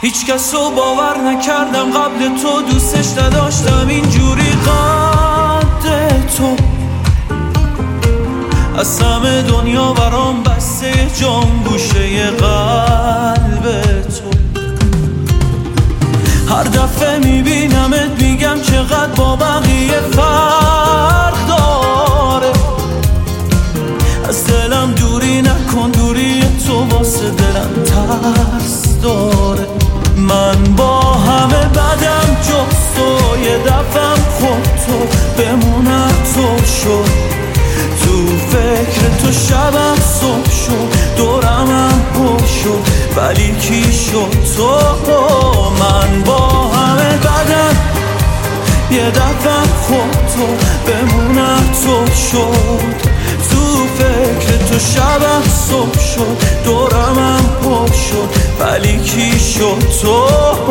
هیچ کس رو باور نکردم قبل تو، دوستش نداشتم اینجوری قد تو. از همه دنیا برام بسته جام گوشه قلب تو. هر دفعه میبینمت میگم چقدر با بقیه فرق داره. از دلم دوری نکن، دوری تو واسه دلم ترس داره. من با همه بدم جز تو، یه دفعم خود تو بمونم تو شد. تو فکر تو شبم صبح شد، دورمم پر شد ولی کی شد تو. من با همه بدم یه دفعم خود تو بمونم تو شد. تو فکر تو شبم صبح شد، دورمم پر شد ولی کی شد تو.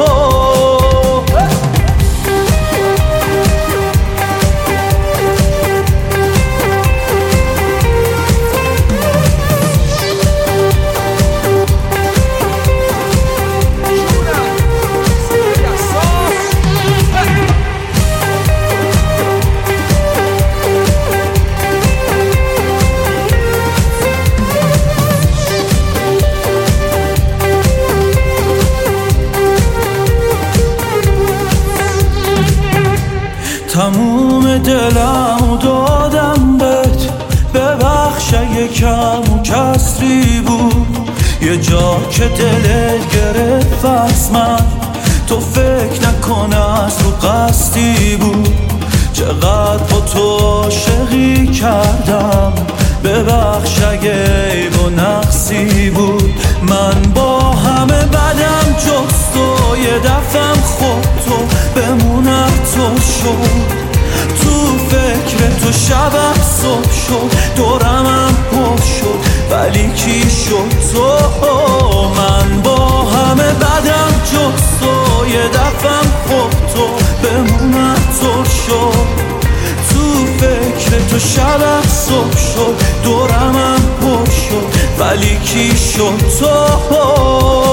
تموم دلم دادم بهت، ببخش اگه کم و کسری بود. یه جا که دلت گرفت از من، تو فکر نکنه از تو قصدی بود. چقدر با تو عاشقی کردم، ببخش اگه عیب و نقصی بود. من با همه بدم جز تو، یه دفعم خود تو بمونم تو شد. تو فکر تو شبم صبح شد، دورمم پر شد ولی کی شد تو. من با همه بدم جز تو، یه دفعم خود تو بمونم تو شد. تو فکر تو شبم صبح شد، دورمم پر شد ولی کی شد تو.